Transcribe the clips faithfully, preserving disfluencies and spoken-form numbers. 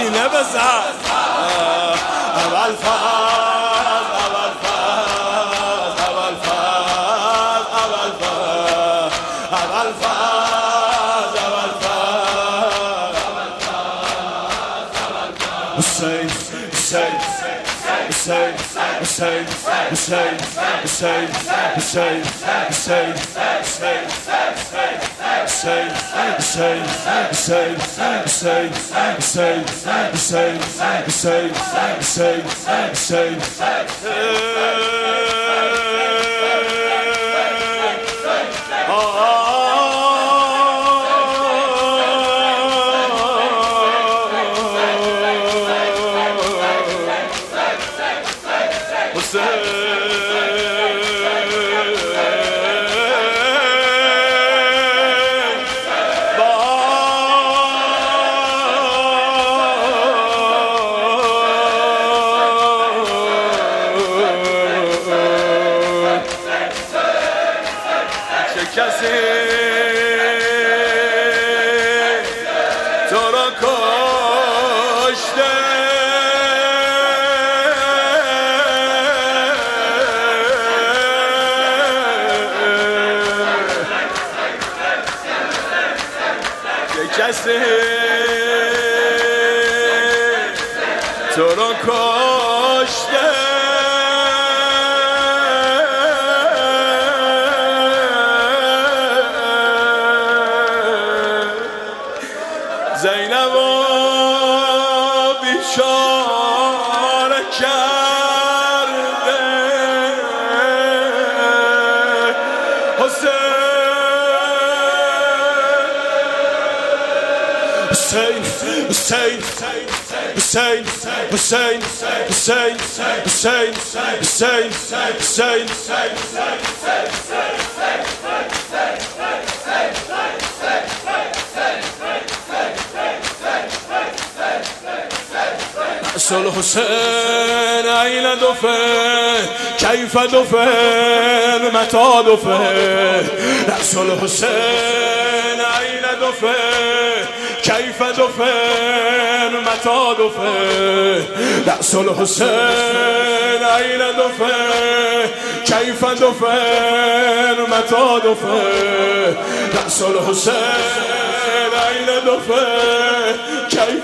سینه بزن اول فاز اول فاز اول فاز اول فاز اول فاز اول فاز حسین حسین حسین حسین حسین حسین حسین حسین حسین Hussein, Hussein, Hussein, Hussein, Hussein, Hussein, Hussein, Hussein, Hussein, کسی تو را کشته کسی تو را کشته زینب و بیچاره کرده حسین حسین حسین حسین حسین حسین حسین حسین رأس الحسين أين دفن كيف دفن متى دفن رأس الحسين أين دفن كيف دفن متى دفن رأس الحسين أين دفن كيف دفن متى دفن رأس الحسين أين دفن كيف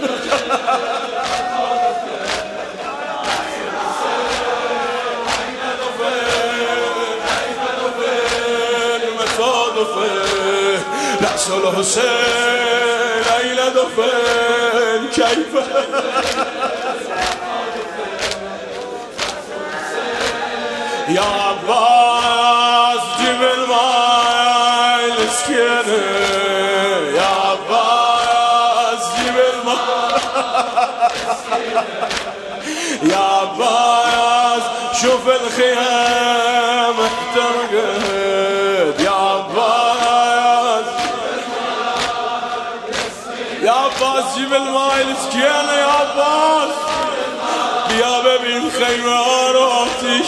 رأس الحسين أين دفن كيف يا عباس جيب الماء السكينة يا عباس جيب الماء يا عباس شوف الخيام احترقت يا عباس يا عباس جيب الماء السكينة يا عباس بیا ببین خیمه ها رو آتیش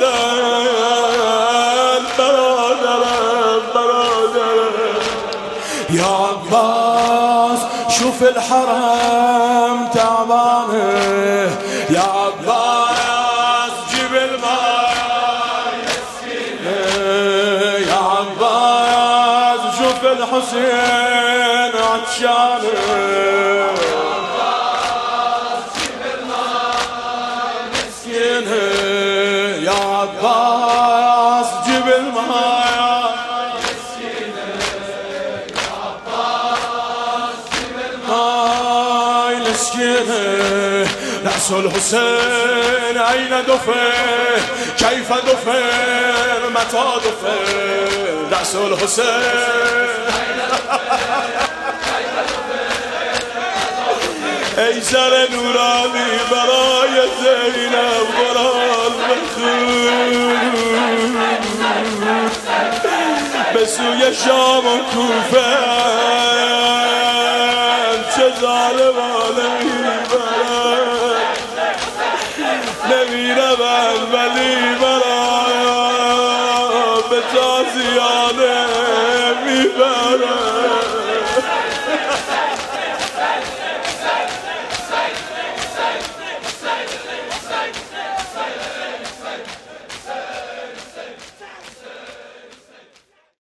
زدن برادرم برادرم یا عباس شوف الحرم تعبانه یا عباس جيب الماء يا عباس شوف الحسين عطشانه يا عباس جيب الماء يا عباس جيب الماء السكينة رأس الحسين أين دفن كيف دفن متى دفن رأس الحسين ای سر نورانی برای زینب قرآن بخون به سوی شام و کوفه چه ظالمانه میبرد نمیرود ولی برای به تازیانه میبرد